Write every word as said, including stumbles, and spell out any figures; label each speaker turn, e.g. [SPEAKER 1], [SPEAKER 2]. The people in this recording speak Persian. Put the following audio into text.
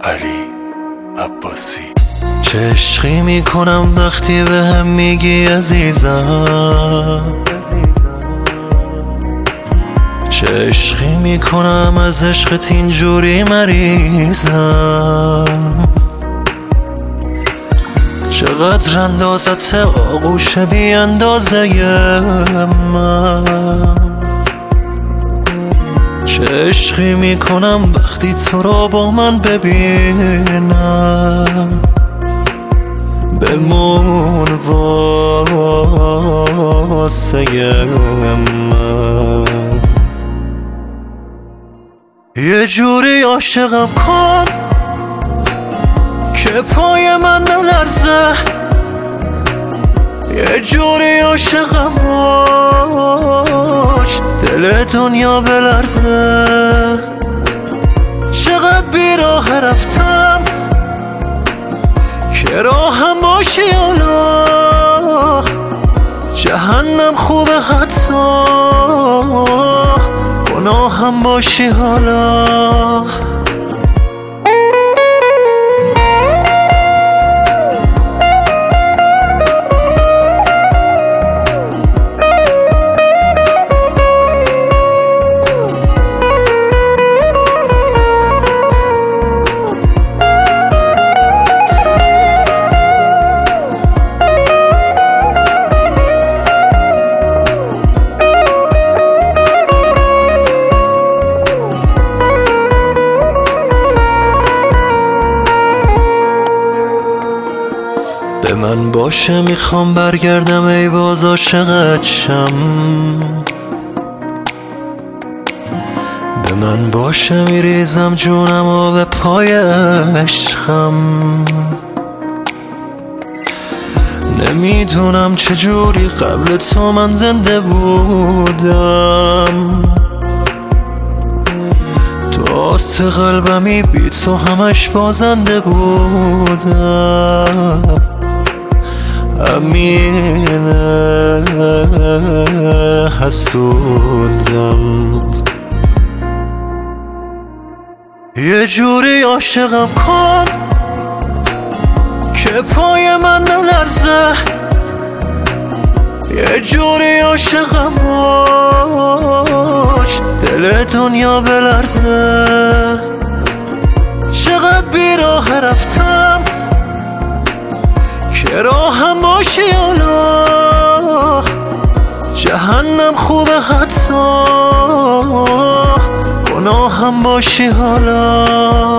[SPEAKER 1] علی عباسی.
[SPEAKER 2] چه عشقی میکنم وقتی به هم میگی عزیزم، چه عشقی میکنم از عشقت اینجوری مریضم. چقدر اندازت آغوش بی اندازه من، چه عشقی میکنم وقتی تو رو با من ببینم. بمون واسه من، یه جوری عاشقم کن که پای من نلرزه، یه جوری عاشقم باش دل دنیا بلرزه. چقدر بیراه رفتم که راهم باشی حالا، جهنم خوبه حتی گناهم باشی حالا. به من باشه میخوام برگردم ای باز عاشقت شم، به من باشه میریزم جونم و به پای عشقم. نمیدونم چجوری قبل تو من زنده بودم، تو آست قلبمی بی تو همش بازنده بودم. امینه حسودم، یه جوری عاشقم کن که پای من نلرزه، یه جوری عاشقم باش دل دنیا بلرزه. چقدر بیراه رفتم که راهم باشی حالا، جهنم خوبه حتی گناهم باشی حالا.